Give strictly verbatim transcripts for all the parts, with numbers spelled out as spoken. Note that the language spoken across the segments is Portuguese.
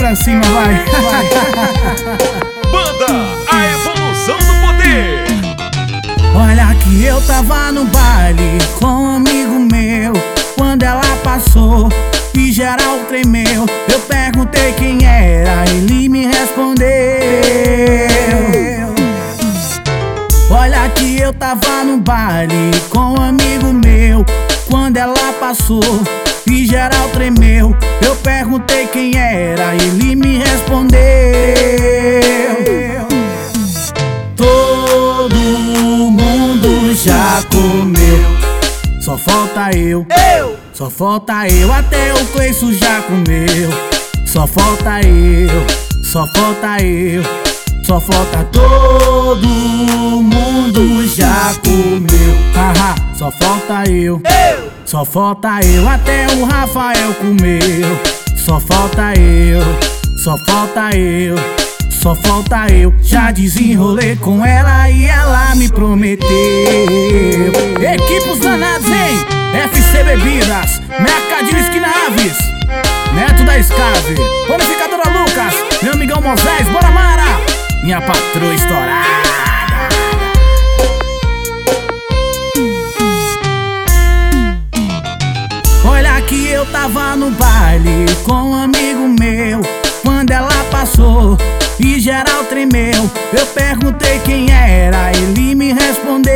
pra cima, vai. Banda A Evolução do Poder. Olha que eu tava no baile com um amigo meu, quando ela passou e geral tremeu. Eu perguntei quem era, ele me respondeu. Olha que eu tava no baile com um amigo meu, quando ela passou e geral tremeu. Eu perguntei quem era, ele me respondeu. Todo mundo já comeu, só falta eu, eu. Só falta eu, até o Cleiço já comeu. Só falta eu, só falta eu. Só falta todo mundo já comeu. Haha, só falta eu, eu. Só falta eu, até o Rafael comeu. Só falta eu, só falta eu. Só falta eu, já desenrolei com ela e ela me prometeu. Equipes danados, hein? F C Bebidas, Mercadinho Esquina Aves, Neto da Escave, Panificadora Lucas, meu amigão Moisés, bora Mara, minha patroa estourada. Olha que eu tava no baile com um amigo meu, quando ela passou e geral tremeu. Eu perguntei quem era, ele me respondeu.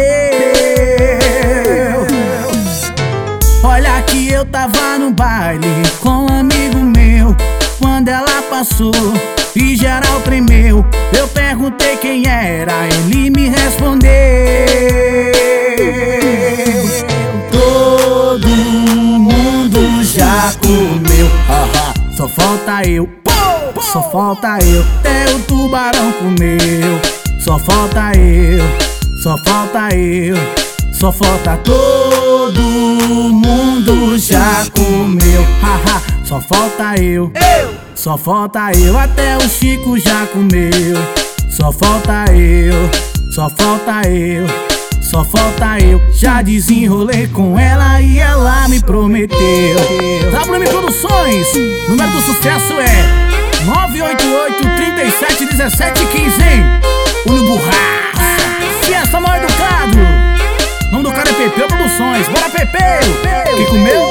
Olha que eu tava no baile com um amigo meu, quando ela passou e geral tremeu. Eu perguntei quem era, ele me respondeu. Todo mundo já comeu, haha, só falta eu. Só falta eu, até o tubarão comeu. Só falta eu, só falta eu. Só falta todo mundo já comeu, haha, só falta eu, eu. Só falta eu, até o Chico já comeu. Só falta eu, só falta eu. Só falta eu, já desenrolei com ela e ela me prometeu. W M Produções, número do sucesso é nove oito oito, três sete, um sete um cinco, hein? Uno Burraça, Fiesta Mal Educado. O nome do cara é Pepeu Produções, bora Pepeu, que comeu